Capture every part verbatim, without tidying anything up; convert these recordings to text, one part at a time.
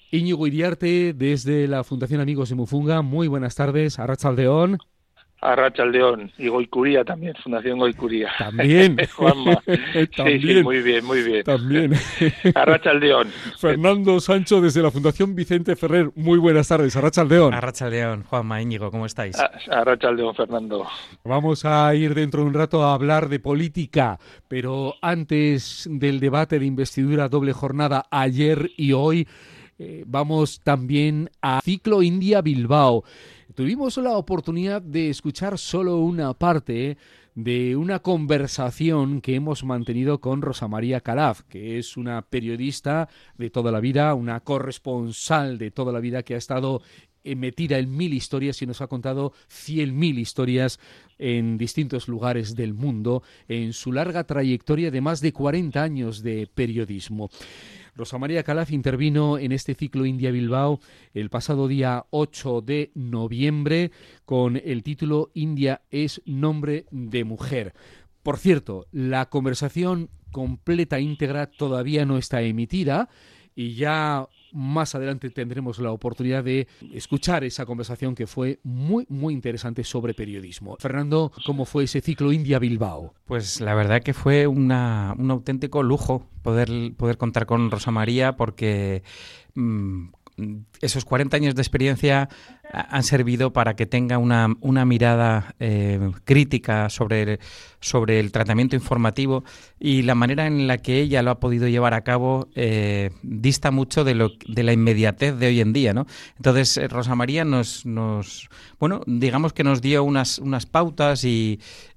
Íñigo Iriarte, desde la Fundación Amigos de Mufunga. Muy buenas tardes, Arratsaldeón. Arratsaldeón y Goicuría también, Fundación Goicuría. También, Juanma. Sí, sí, también, muy bien, muy bien. también. Arratsaldeón. Fernando Sancho, desde la Fundación Vicente Ferrer. Muy buenas tardes, Arratsaldeón. Arratsaldeón, Juanma, Íñigo, ¿cómo estáis? Arratsaldeón, Fernando. Vamos a ir dentro de un rato a hablar de política, pero antes del debate de investidura doble jornada ayer y hoy, eh, vamos también a Ciclo India Bilbao. Tuvimos la oportunidad de escuchar solo una parte de una conversación que hemos mantenido con Rosa María Calaf, que es una periodista de toda la vida, una corresponsal de toda la vida que ha estado metida en mil historias y nos ha contado cien mil historias en distintos lugares del mundo en su larga trayectoria de más de cuarenta años de periodismo. Rosa María Calaf intervino en este ciclo India Bilbao el pasado día ocho de noviembre con el título India es nombre de mujer. Por cierto, la conversación completa, íntegra, todavía no está emitida y ya más adelante tendremos la oportunidad de escuchar esa conversación que fue muy, muy interesante sobre periodismo. Fernando, ¿cómo fue ese ciclo India Bilbao? Pues la verdad que fue una, un auténtico lujo poder, poder contar con Rosa María porque mmm, esos cuarenta años de experiencia han servido para que tenga una, una mirada eh, crítica sobre el, sobre el tratamiento informativo y la manera en la que ella lo ha podido llevar a cabo eh, dista mucho de, lo, de la inmediatez de hoy en día, ¿no? Entonces eh, Rosa María nos, nos, bueno, digamos que nos dio unas, unas pautas y,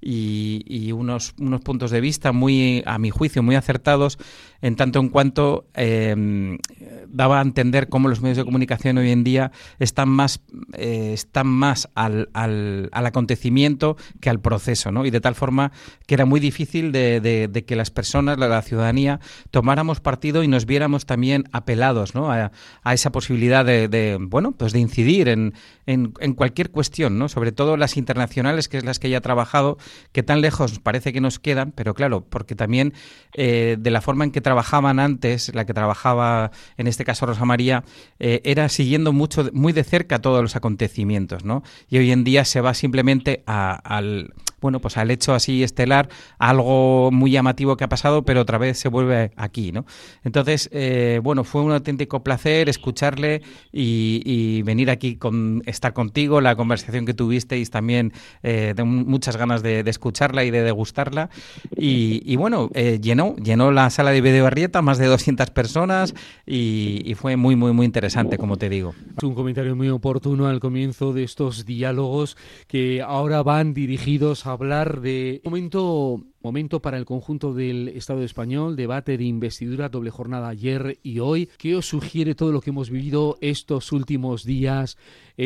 y, y unos, unos puntos de vista muy, a mi juicio, muy acertados en tanto en cuanto eh, daba a entender cómo los medios de comunicación hoy en día están más Eh, están más al, al, al acontecimiento que al proceso, ¿no? Y de tal forma que era muy difícil de, de, de que las personas, la, la ciudadanía, tomáramos partido y nos viéramos también apelados, ¿no? A, a esa posibilidad de, de, bueno, pues de incidir en, en, en cualquier cuestión, ¿no? Sobre todo las internacionales, que es las que ella ha trabajado, que tan lejos parece que nos quedan, pero claro, porque también eh, de la forma en que trabajaban antes, la que trabajaba, en este caso Rosa María, eh, era siguiendo mucho, muy de cerca todos los acontecimientos, ¿no? Y hoy en día se va simplemente a, al, bueno, pues al hecho así estelar, a algo muy llamativo que ha pasado, pero otra vez se vuelve aquí, ¿no? Entonces, eh, bueno, fue un auténtico placer escucharle y, y venir aquí con estar contigo, la conversación que tuvisteis también, eh, de muchas ganas de, de escucharla y de degustarla. Y, y bueno, eh, llenó, llenó la sala de Bidebarrieta, más de doscientas personas y, y fue muy, muy, muy interesante, como te digo. Es un comentario muy oportuno al comienzo de estos diálogos que ahora van dirigidos a hablar de momento, momento para el conjunto del Estado español, debate de investidura, doble jornada ayer y hoy. ¿Qué os sugiere todo lo que hemos vivido estos últimos días,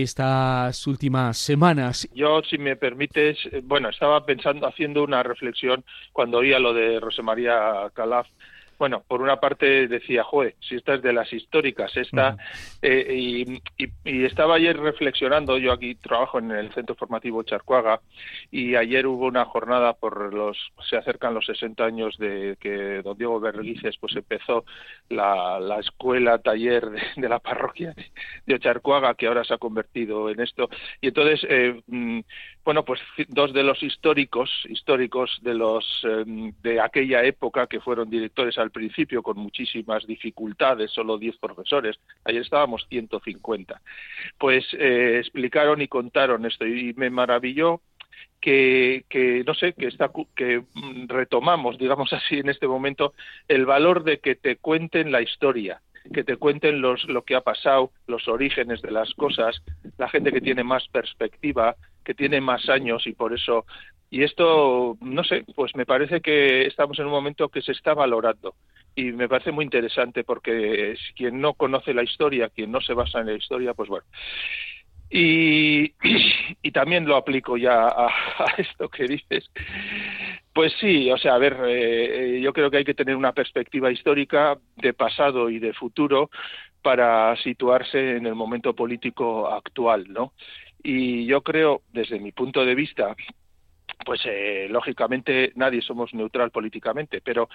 estas últimas semanas? Yo, si me permites, bueno, estaba pensando, haciendo una reflexión cuando oía lo de Rosa María Calaf. Bueno, por una parte decía, joder, si esta es de las históricas, esta, uh-huh. eh, y, y, y estaba ayer reflexionando, yo aquí trabajo en el Centro Formativo Charcuaga, y ayer hubo una jornada por los, se acercan los sesenta años de que don Diego Berguices pues empezó la, la escuela, taller de, de la parroquia de, de Charcuaga, que ahora se ha convertido en esto, y entonces, eh, bueno, pues dos de los históricos, históricos de los, eh, de aquella época que fueron directores al principio con muchísimas dificultades, solo diez profesores, ayer estábamos ciento cincuenta, pues eh, explicaron y contaron esto y me maravilló que, que no sé, que está que retomamos, digamos así, en este momento el valor de que te cuenten la historia, que te cuenten los lo que ha pasado, los orígenes de las cosas, la gente que tiene más perspectiva, que tiene más años y por eso. Y esto, no sé, pues me parece que estamos en un momento que se está valorando y me parece muy interesante porque quien no conoce la historia, quien no se basa en la historia, pues bueno. Y, y también lo aplico ya a, a esto que dices. Pues sí, o sea, a ver, eh, yo creo que hay que tener una perspectiva histórica de pasado y de futuro para situarse en el momento político actual, ¿no? Y yo creo, desde mi punto de vista, pues eh, lógicamente nadie somos neutral políticamente, pero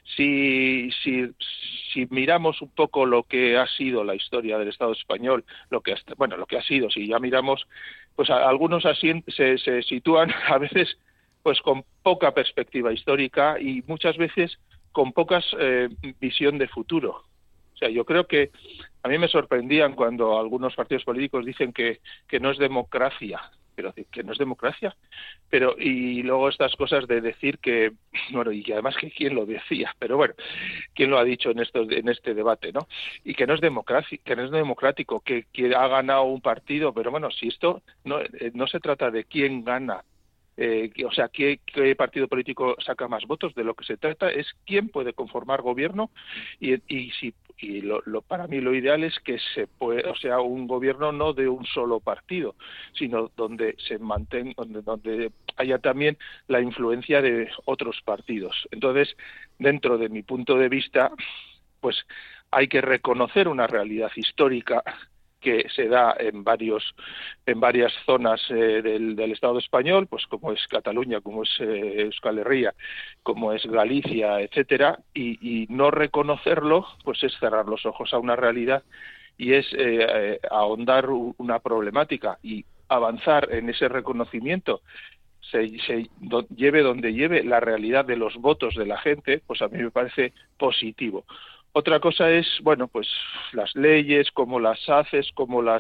si, si si miramos un poco lo que ha sido la historia del Estado español, lo que hasta, bueno lo que ha sido, si ya miramos, pues a, algunos así se, se sitúan a veces pues con poca perspectiva histórica y muchas veces con pocas eh, visión de futuro. O sea, yo creo que a mí me sorprendían cuando algunos partidos políticos dicen que, que no es democracia. Pero que no es democracia, pero y luego estas cosas de decir que, bueno, y que además que quién lo decía, pero bueno, quién lo ha dicho en estos en este debate, ¿no? Y que no es democracia, que no es democrático, que, que ha ganado un partido, pero bueno, si esto no no se trata de quién gana, eh, o sea, ¿qué, qué partido político saca más votos, de lo que se trata es quién puede conformar gobierno y, y si y lo, lo para mí lo ideal es que se puede, o sea, un gobierno no de un solo partido, sino donde se mantenga, donde, donde haya también la influencia de otros partidos. Entonces, dentro de mi punto de vista, pues hay que reconocer una realidad histórica que se da en varios en varias zonas eh, del, del Estado español, pues como es Cataluña, como es eh, Euskal Herria, como es Galicia, etcétera, y, y no reconocerlo, pues es cerrar los ojos a una realidad y es eh, eh, ahondar una problemática y avanzar en ese reconocimiento. Se, se do, lleve donde lleve la realidad de los votos de la gente, pues a mí me parece positivo. Otra cosa es, bueno, pues las leyes, cómo las haces, cómo las...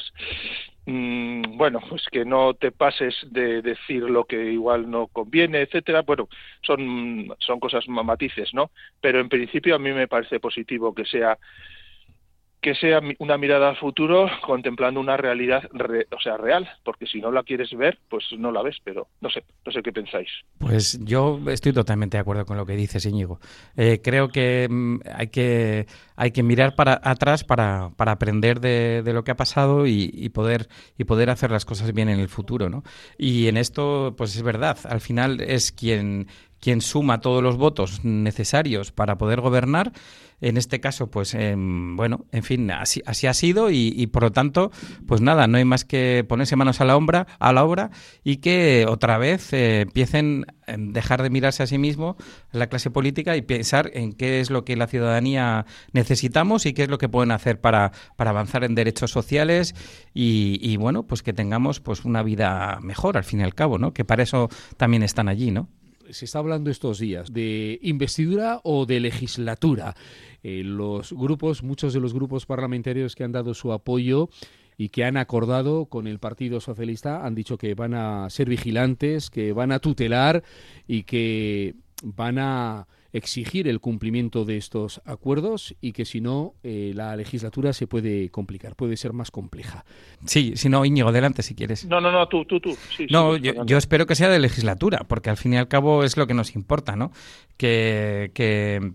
Mmm, bueno, pues que no te pases de decir lo que igual no conviene, etcétera. Bueno, son, son cosas matices, ¿no? Pero en principio a mí me parece positivo que sea que sea una mirada al futuro contemplando una realidad, re, o sea, real, porque si no la quieres ver, pues no la ves, pero no sé, no sé qué pensáis. Pues yo estoy totalmente de acuerdo con lo que dices, Íñigo. Eh, creo que mm, hay que hay que mirar para atrás para, para aprender de, de lo que ha pasado y, y poder y poder hacer las cosas bien en el futuro, ¿no? Y en esto, pues es verdad, al final es quien quien suma todos los votos necesarios para poder gobernar. En este caso, pues, eh, bueno, en fin, así, así ha sido y, y, por lo tanto, pues nada, no hay más que ponerse manos a la obra, a la obra y que otra vez eh, empiecen a dejar de mirarse a sí mismo la clase política y pensar en qué es lo que la ciudadanía necesitamos y qué es lo que pueden hacer para, para avanzar en derechos sociales y, y, bueno, pues que tengamos pues una vida mejor al fin y al cabo, ¿no? Que para eso también están allí, ¿no? Se está hablando estos días de investidura o de legislatura. Eh, los grupos, muchos de los grupos parlamentarios que han dado su apoyo y que han acordado con el Partido Socialista han dicho que van a ser vigilantes, que van a tutelar y que van a exigir el cumplimiento de estos acuerdos y que si no, eh, la legislatura se puede complicar, puede ser más compleja. Sí, si no, Íñigo, adelante si quieres. No, no, no, tú, tú, tú. Sí, no, sí, yo, yo espero que sea de legislatura, porque al fin y al cabo es lo que nos importa, ¿no? Que... que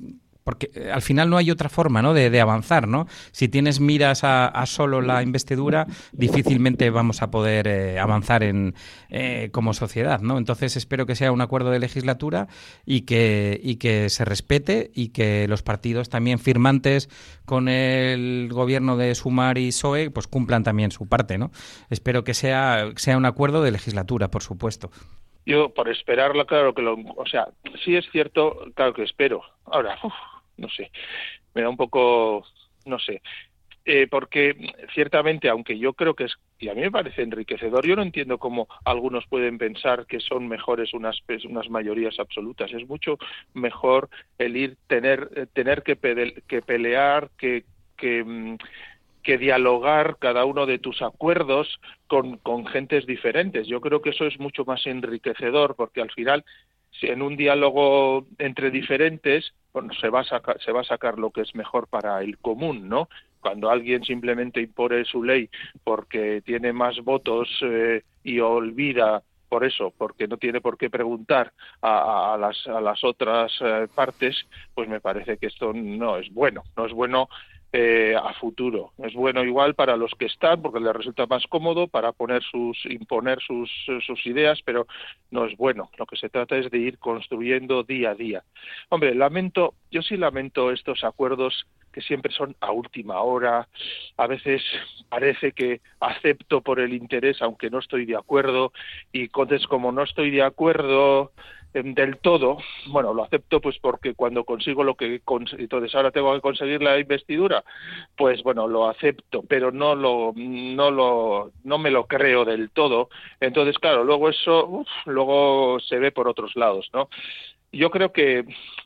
porque al final no hay otra forma, ¿no?, de, de avanzar, ¿no? Si tienes miras a, a solo la investidura, difícilmente vamos a poder eh, avanzar en eh, como sociedad, ¿no? Entonces espero que sea un acuerdo de legislatura y que y que se respete y que los partidos también firmantes con el gobierno de Sumar y P S O E pues cumplan también su parte, ¿no? Espero que sea sea un acuerdo de legislatura, por supuesto. Yo, por esperarlo, claro que lo... O sea, sí es cierto, claro que espero. Ahora, uf, no sé, me da un poco... No sé. Eh, porque ciertamente, aunque yo creo que es... Y a mí me parece enriquecedor, yo no entiendo cómo algunos pueden pensar que son mejores unas unas mayorías absolutas. Es mucho mejor el ir, tener tener que, pede, que pelear, que... que que dialogar cada uno de tus acuerdos con, con gentes diferentes. Yo creo que eso es mucho más enriquecedor, porque al final, si en un diálogo entre diferentes, bueno, se va a sacar, se va a sacar lo que es mejor para el común, ¿no? Cuando alguien simplemente impone su ley porque tiene más votos eh, y olvida por eso, porque no tiene por qué preguntar a, a, las, a las otras eh, partes, pues me parece que esto no es bueno, no es bueno Eh, a futuro. Es bueno igual para los que están porque les resulta más cómodo para poner sus imponer sus sus ideas, pero no es bueno. Lo que se trata es de ir construyendo día a día. Hombre, lamento, yo sí lamento estos acuerdos que siempre son a última hora, a veces parece que acepto por el interés aunque no estoy de acuerdo, y entonces como no estoy de acuerdo del todo, bueno, lo acepto pues porque cuando consigo lo que cons- entonces ahora tengo que conseguir la investidura, pues bueno, lo acepto, pero no lo no lo no me lo creo del todo. Entonces, claro, luego eso uf, luego se ve por otros lados, ¿no? Yo creo que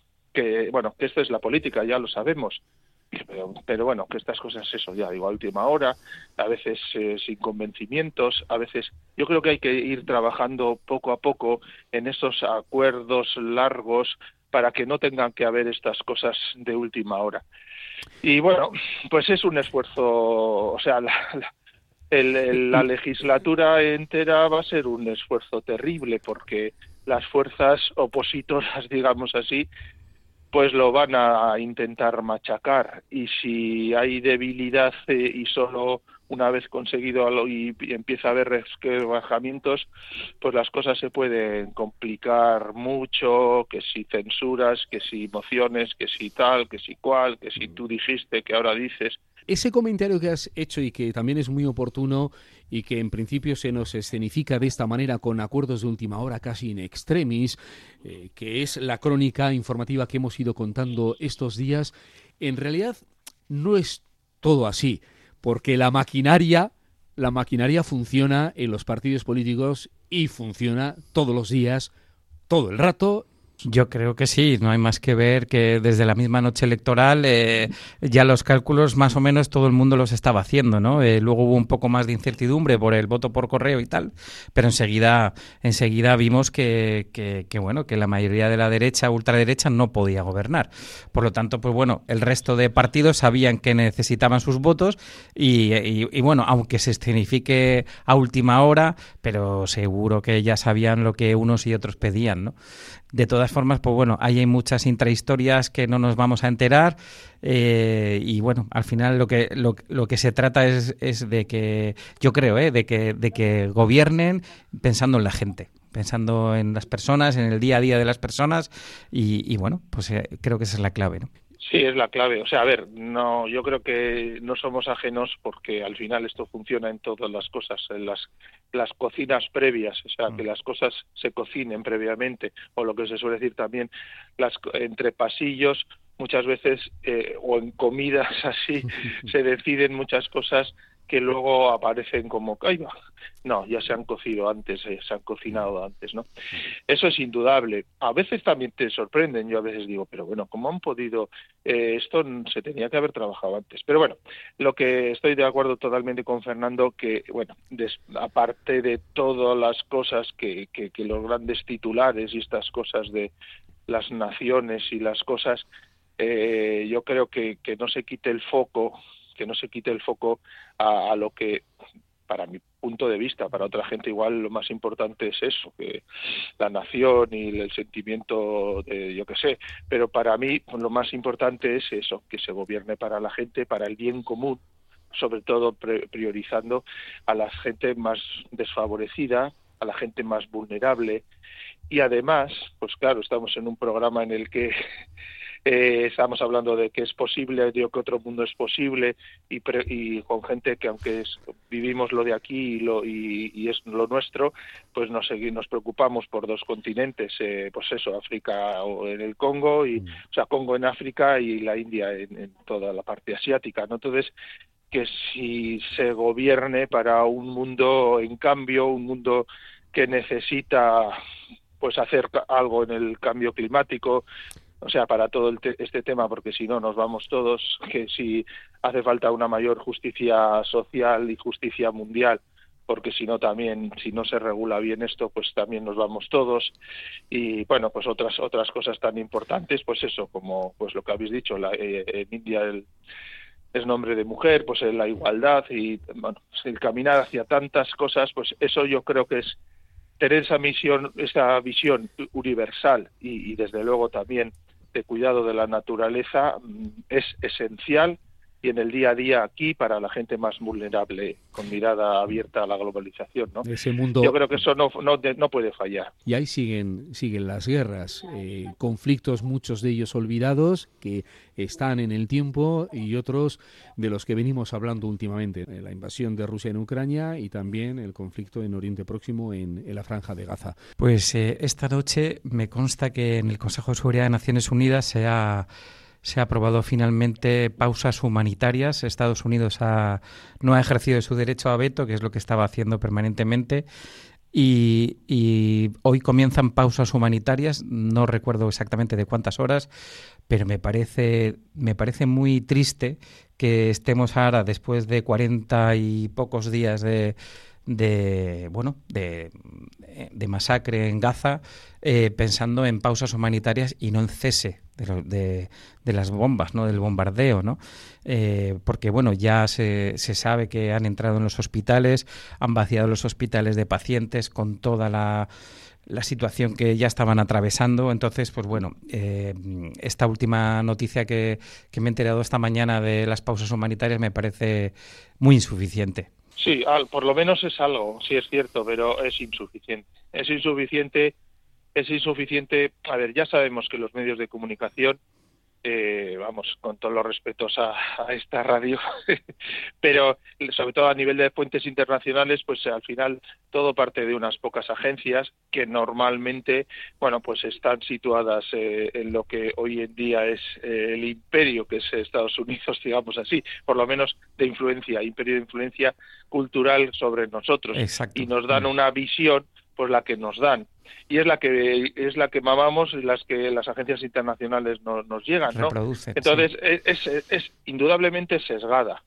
que bueno, que esto es la política, ya lo sabemos. Pero, pero bueno, que estas cosas, eso, ya digo, a última hora, a veces eh, sin convencimientos, a veces yo creo que hay que ir trabajando poco a poco en esos acuerdos largos para que no tengan que haber estas cosas de última hora. Y bueno, pues es un esfuerzo, o sea, la, la, el, el, la legislatura entera va a ser un esfuerzo terrible porque las fuerzas opositoras, digamos así, pues lo van a intentar machacar, y si hay debilidad eh, y solo una vez conseguido algo y, y empieza a haber resquebrajamientos, pues las cosas se pueden complicar mucho, que si censuras, que si mociones, que si tal, que si cual, que si tú dijiste, que ahora dices. Ese comentario que has hecho y que también es muy oportuno y que en principio se nos escenifica de esta manera con acuerdos de última hora casi in extremis, eh, que es la crónica informativa que hemos ido contando estos días, en realidad no es todo así, porque la maquinaria, la maquinaria funciona en los partidos políticos y funciona todos los días, todo el rato. Yo creo que sí, no hay más que ver que desde la misma noche electoral eh, ya los cálculos más o menos todo el mundo los estaba haciendo, ¿no? Eh, luego hubo un poco más de incertidumbre por el voto por correo y tal, pero enseguida enseguida vimos que, que, que bueno, que la mayoría de la derecha, ultraderecha, no podía gobernar. Por lo tanto, pues bueno, el resto de partidos sabían que necesitaban sus votos y, y, y bueno, aunque se escenifique a última hora, pero seguro que ya sabían lo que unos y otros pedían, ¿no? De todas formas, pues bueno, ahí hay muchas intrahistorias que no nos vamos a enterar eh, y bueno, al final lo que lo, lo que se trata es, es de que, yo creo, eh, de que de que gobiernen pensando en la gente, pensando en las personas, en el día a día de las personas y, y bueno, pues eh, creo que esa es la clave, ¿no? Sí, es la clave. O sea, a ver, no, yo creo que no somos ajenos porque al final esto funciona en todas las cosas, en las las cocinas previas, o sea, que las cosas se cocinen previamente, o lo que se suele decir también, las entre pasillos, muchas veces, eh, o en comidas así, se deciden muchas cosas que luego aparecen como, ¡ay, va! No, ya se han cocido antes, eh, se han cocinado antes, ¿no? Eso es indudable. A veces también te sorprenden, yo a veces digo, pero bueno, ¿cómo han podido? Eh, esto se tenía que haber trabajado antes. Pero bueno, lo que estoy de acuerdo totalmente con Fernando, que, bueno, des, aparte de todas las cosas que, que, que los grandes titulares y estas cosas de las naciones y las cosas, eh, yo creo que, que no se quite el foco, que no se quite el foco a, a lo que, para mi punto de vista, para otra gente igual lo más importante es eso, que la nación y el sentimiento de, yo qué sé, pero para mí lo más importante es eso, que se gobierne para la gente, para el bien común, sobre todo pre- priorizando a la gente más desfavorecida, a la gente más vulnerable, y además, pues claro, estamos en un programa en el que Eh, estamos hablando de que es posible, digo que otro mundo es posible, y, pre, y con gente que aunque es, vivimos lo de aquí y, lo, y, y es lo nuestro, pues nos, nos preocupamos por dos continentes, eh, pues eso, África o en el Congo, y, o sea, Congo en África y la India en, en toda la parte asiática, ¿no? Entonces, que si se gobierne para un mundo en cambio, un mundo que necesita pues hacer algo en el cambio climático, o sea, para todo el te- este tema, porque si no nos vamos todos, que si hace falta una mayor justicia social y justicia mundial, porque si no también, si no se regula bien esto, pues también nos vamos todos. Y bueno, pues otras otras cosas tan importantes, pues eso, como pues lo que habéis dicho, la, eh, en India el es nombre de mujer, pues la igualdad y bueno, el caminar hacia tantas cosas, pues eso yo creo que es tener esa misión, esa visión universal y, y desde luego también de cuidado de la naturaleza es esencial y en el día a día aquí para la gente más vulnerable, con mirada abierta a la globalización, ¿no? Ese mundo... Yo creo que eso no, no, no puede fallar. Y ahí siguen, siguen las guerras, eh, conflictos, muchos de ellos olvidados, que están en el tiempo, y otros de los que venimos hablando últimamente, eh, la invasión de Rusia en Ucrania y también el conflicto en Oriente Próximo, en, en la Franja de Gaza. Pues eh, esta noche me consta que en el Consejo de Seguridad de Naciones Unidas se ha... Se ha aprobado finalmente pausas humanitarias. Estados Unidos ha, no ha ejercido su derecho a veto, que es lo que estaba haciendo permanentemente, y, y hoy comienzan pausas humanitarias. No recuerdo exactamente de cuántas horas, pero me parece, me parece muy triste que estemos ahora, después de cuarenta y pocos días de... de bueno de, de masacre en Gaza, eh, pensando en pausas humanitarias y no en cese de, lo, de, de las bombas, ¿no? Del bombardeo, ¿no? Eh, porque bueno, ya se, se sabe que han entrado en los hospitales, han vaciado los hospitales de pacientes con toda la la situación que ya estaban atravesando. Entonces, pues bueno, eh, esta última noticia que, que me he enterado esta mañana de las pausas humanitarias me parece muy insuficiente. Sí, al, por lo menos es algo, sí es cierto, pero es insuficiente. Es insuficiente, es insuficiente. A ver, ya sabemos que los medios de comunicación, eh, vamos, con todos los respetos a, a esta radio, pero sobre todo a nivel de fuentes internacionales, pues al final todo parte de unas pocas agencias que normalmente, bueno, pues están situadas eh, en lo que hoy en día es eh, el imperio, que es Estados Unidos, digamos así, por lo menos de influencia, imperio de influencia cultural sobre nosotros. Exacto. Y nos dan una visión, pues la que nos dan, y es la que es la que mamamos y las que las agencias internacionales no, nos llegan, ¿no? Reproducen, entonces sí. es, es, es indudablemente sesgada,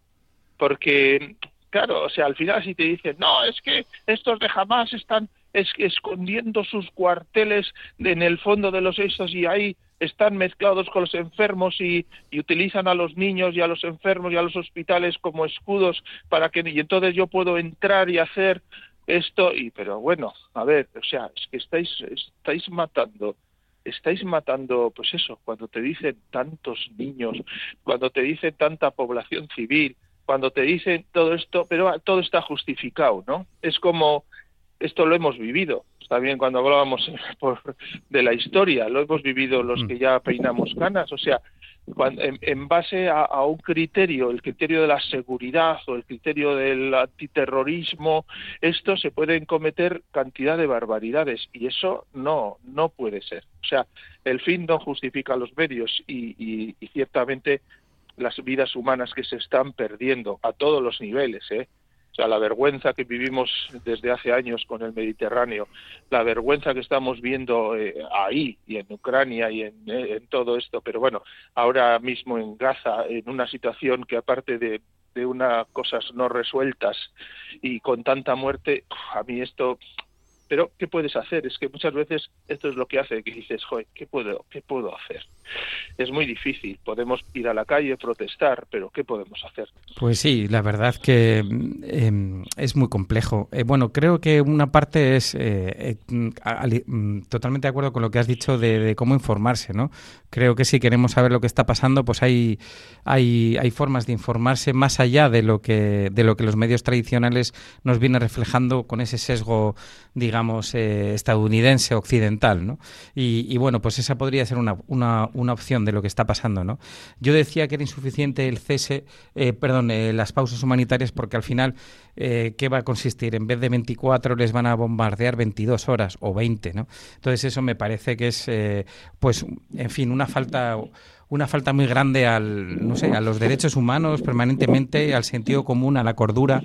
porque claro, o sea, al final si te dicen, no, es que estos de Hamás están es, escondiendo sus cuarteles en el fondo de los estos y ahí están mezclados con los enfermos y, y utilizan a los niños y a los enfermos y a los hospitales como escudos para que, y entonces yo puedo entrar y hacer esto, y pero bueno, a ver, o sea, es que estáis estáis matando, estáis matando, pues eso, cuando te dicen tantos niños, cuando te dicen tanta población civil, cuando te dicen todo esto, pero todo está justificado, ¿no? Es como, esto lo hemos vivido, está bien cuando hablábamos por, de la historia, lo hemos vivido los que ya peinamos canas, o sea, cuando, en, en base a, a un criterio, el criterio de la seguridad o el criterio del antiterrorismo, esto se pueden cometer cantidad de barbaridades y eso no no puede ser. O sea, el fin no justifica los medios y, y, y ciertamente las vidas humanas que se están perdiendo a todos los niveles, ¿eh? O sea, la vergüenza que vivimos desde hace años con el Mediterráneo, la vergüenza que estamos viendo eh, ahí y en Ucrania y en, eh, en todo esto, pero bueno, ahora mismo en Gaza, en una situación que aparte de, de unas cosas no resueltas y con tanta muerte, a mí esto... Pero, ¿qué puedes hacer? Es que muchas veces esto es lo que hace que dices, joder, ¿qué puedo, qué puedo hacer? Es muy difícil. Podemos ir a la calle, protestar, pero ¿qué podemos hacer? Pues sí, la verdad que eh, es muy complejo. Eh, bueno, creo que una parte es eh, eh, ali, totalmente de acuerdo con lo que has dicho de, de cómo informarse, ¿no? Creo que si queremos saber lo que está pasando, pues hay, hay, hay formas de informarse más allá de lo que de lo que los medios tradicionales nos vienen reflejando con ese sesgo, digamos, eh, estadounidense, occidental, ¿no? Y, y bueno, pues esa podría ser una, una, una opción de lo que está pasando, ¿no? Yo decía que era insuficiente el cese, eh, perdón, eh, las pausas humanitarias, porque al final, eh, ¿qué va a consistir? En vez de veinticuatro les van a bombardear veintidós horas o veinte, ¿no? Entonces eso me parece que es, eh, pues, en fin, una falta... una falta muy grande al, no sé, a los derechos humanos permanentemente, al sentido común, a la cordura,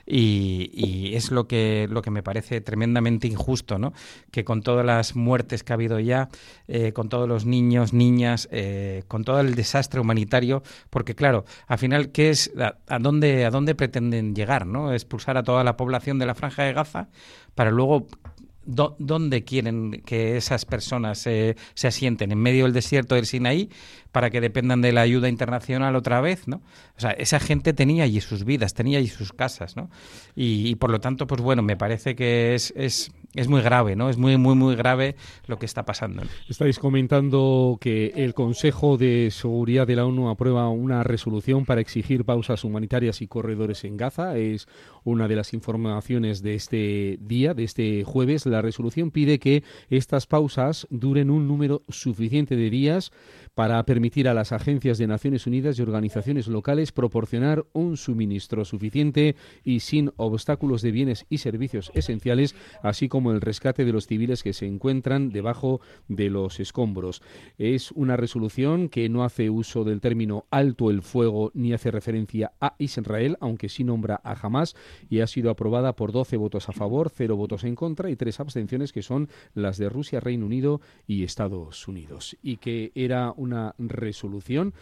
y, y es lo que lo que me parece tremendamente injusto, ¿no? Que con todas las muertes que ha habido ya, eh, con todos los niños, niñas, eh, con todo el desastre humanitario, porque claro, al final, ¿qué es, a, a dónde a dónde pretenden llegar, ¿no? Expulsar a toda la población de la Franja de Gaza para luego do, ¿dónde quieren que esas personas eh, se asienten? ¿En medio del desierto del Sinaí para que dependan de la ayuda internacional otra vez, ¿no? O sea, esa gente tenía allí sus vidas, tenía allí sus casas, ¿no? Y, y por lo tanto, pues bueno, me parece que es, es, es muy grave, ¿no? Es muy, muy, muy grave lo que está pasando, ¿no? Estáis comentando que el Consejo de Seguridad de la ONU aprueba una resolución para exigir pausas humanitarias y corredores en Gaza. Es una de las informaciones de este día, de este jueves. La resolución pide que estas pausas duren un número suficiente de días para permitir a las agencias de Naciones Unidas y organizaciones locales proporcionar un suministro suficiente y sin obstáculos de bienes y servicios esenciales, así como el rescate de los civiles que se encuentran debajo de los escombros. Es una resolución que no hace uso del término alto el fuego ni hace referencia a Israel, aunque sí nombra a Hamás, y ha sido aprobada por doce votos a favor, cero votos en contra y tres abstenciones, que son las de Rusia, Reino Unido y Estados Unidos. Y que era una resolución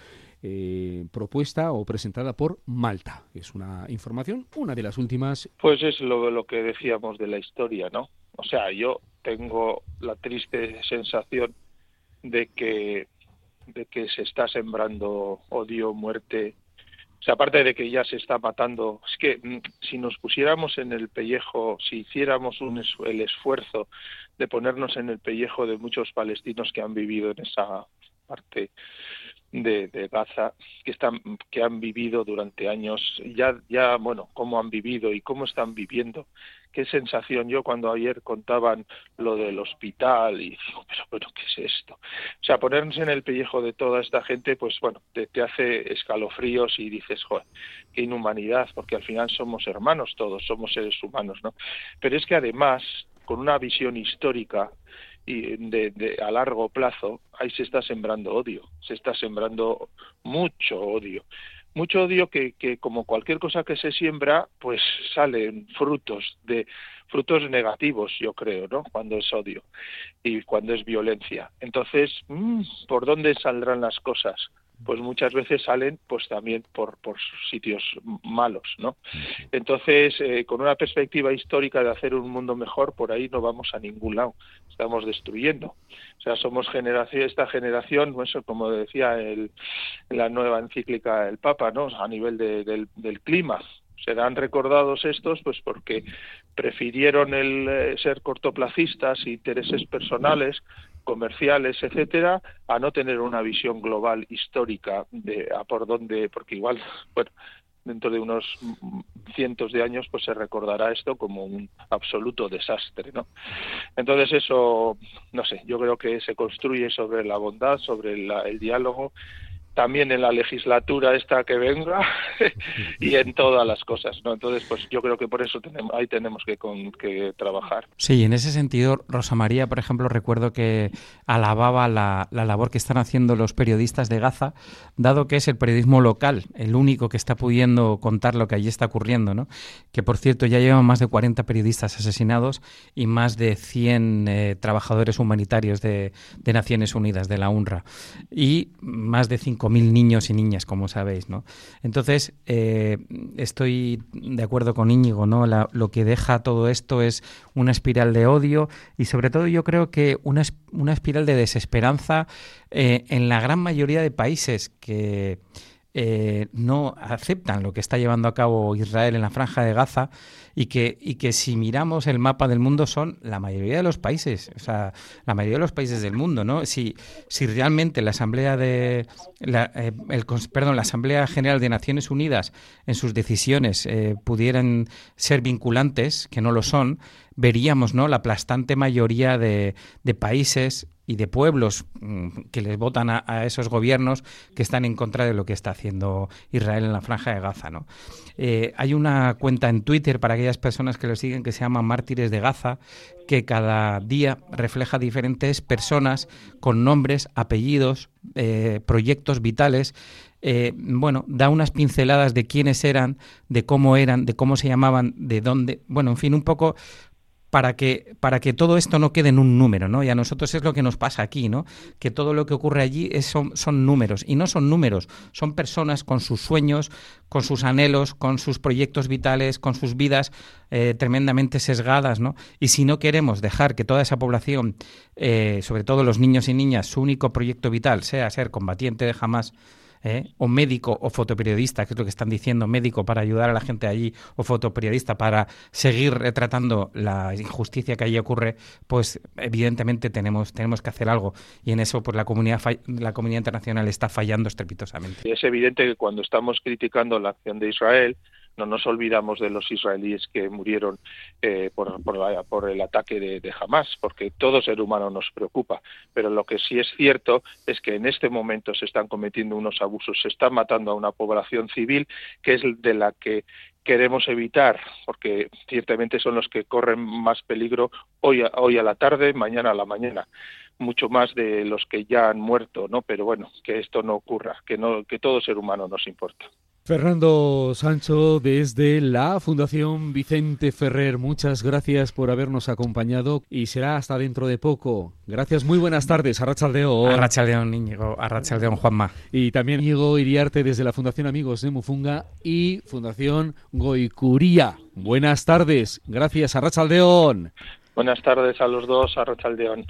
eh, propuesta o presentada por Malta. Es una información, una de las últimas. Pues es lo, lo que decíamos de la historia, ¿no? O sea, yo tengo la triste sensación de que de que se está sembrando odio, muerte. O sea, aparte de que ya se está matando, es que si nos pusiéramos en el pellejo, si hiciéramos un, el esfuerzo de ponernos en el pellejo de muchos palestinos que han vivido en esa parte de, de Gaza, que están, que han vivido durante años, ya, ya, bueno, cómo han vivido y cómo están viviendo. Qué sensación. Yo cuando ayer contaban lo del hospital y digo, pero bueno, ¿qué es esto? O sea, ponernos en el pellejo de toda esta gente, pues bueno, te, te hace escalofríos y dices, joder, qué inhumanidad, porque al final somos hermanos todos, somos seres humanos, ¿no? Pero es que además, con una visión histórica y de, de a largo plazo, ahí se está sembrando odio, se está sembrando mucho odio. Mucho odio que, que como cualquier cosa que se siembra, pues salen frutos de frutos negativos, yo creo, ¿no? Cuando es odio y cuando es violencia. Entonces, mmm, ¿por dónde saldrán las cosas? Pues muchas veces salen, pues también por por sitios malos, ¿no? Entonces, eh, con una perspectiva histórica de hacer un mundo mejor, por ahí no vamos a ningún lado. Estamos destruyendo. O sea, somos generación, esta generación, eso como decía el, la nueva encíclica del Papa, ¿no? A nivel de, del, del clima. Serán recordados estos, pues porque prefirieron el eh, ser cortoplacistas, intereses personales, comerciales, etcétera, a no tener una visión global histórica de a por dónde, porque igual, bueno, dentro de unos cientos de años pues se recordará esto como un absoluto desastre, ¿no? Entonces eso, no sé, yo creo que se construye sobre la bondad, sobre la, el diálogo, también en la legislatura esta que venga y en todas las cosas, ¿no? Entonces, pues yo creo que por eso tenemos, ahí tenemos que, con, que trabajar. Sí, en ese sentido, Rosa María, por ejemplo, recuerdo que alababa la, la labor que están haciendo los periodistas de Gaza, dado que es el periodismo local, el único que está pudiendo contar lo que allí está ocurriendo, ¿no? Que, por cierto, ya llevan más de cuarenta periodistas asesinados y más de cien eh, trabajadores humanitarios de, de Naciones Unidas, de la UNRWA, y más de cinco mil niños y niñas, como sabéis, ¿no? Entonces, eh, estoy de acuerdo con Íñigo, ¿no? La, lo que deja todo esto es una espiral de odio y, sobre todo, yo creo que una, una espiral de desesperanza eh, en la gran mayoría de países que eh, no aceptan lo que está llevando a cabo Israel en la Franja de Gaza y que, y que si miramos el mapa del mundo son la mayoría de los países, o sea, la mayoría de los países del mundo, ¿no? Si, si realmente la Asamblea de la, eh, el, perdón, la Asamblea General de Naciones Unidas en sus decisiones eh, pudieran ser vinculantes, que no lo son, veríamos, ¿no?, la aplastante mayoría de, de países y de pueblos que les votan a, a esos gobiernos que están en contra de lo que está haciendo Israel en la Franja de Gaza, ¿no? Eh, hay una cuenta en Twitter para aquellas personas que lo siguen que se llama Mártires de Gaza, que cada día refleja diferentes personas con nombres, apellidos, eh, proyectos vitales. Eh, bueno, da unas pinceladas de quiénes eran, de cómo eran, de cómo se llamaban, de dónde, bueno, en fin, un poco para que, para que todo esto no quede en un número, ¿no? Y a nosotros es lo que nos pasa aquí, ¿no? Que todo lo que ocurre allí es, son, son números, y no son números, son personas con sus sueños, con sus anhelos, con sus proyectos vitales, con sus vidas eh, tremendamente sesgadas, ¿no? Y si no queremos dejar que toda esa población, eh, sobre todo los niños y niñas, su único proyecto vital sea ser combatiente de Hamás, ¿Eh? o médico o fotoperiodista, que es lo que están diciendo, médico para ayudar a la gente allí o fotoperiodista para seguir retratando la injusticia que allí ocurre, pues evidentemente tenemos tenemos que hacer algo, y en eso pues la comunidad la comunidad internacional está fallando estrepitosamente. Es evidente que cuando estamos criticando la acción de Israel, no nos olvidamos de los israelíes que murieron eh, por, por, la, por el ataque de, de Hamás, porque todo ser humano nos preocupa. Pero lo que sí es cierto es que en este momento se están cometiendo unos abusos, se están matando a una población civil que es de la que queremos evitar, porque ciertamente son los que corren más peligro hoy a, hoy a la tarde, mañana a la mañana, mucho más de los que ya han muerto, ¿no? Pero bueno, que esto no ocurra, que no, que todo ser humano nos importa. Fernando Sancho, desde la Fundación Vicente Ferrer, muchas gracias por habernos acompañado y será hasta dentro de poco. Gracias, muy buenas tardes. Arratsaldeon. Arratsaldeon, Íñigo. Arratsaldeon, Juanma. Y también Íñigo Iriarte desde la Fundación Amigos de Mufunga y Fundación Goikuría. Buenas tardes. Gracias, Arratsaldeon. Buenas tardes a los dos, Arratsaldeon.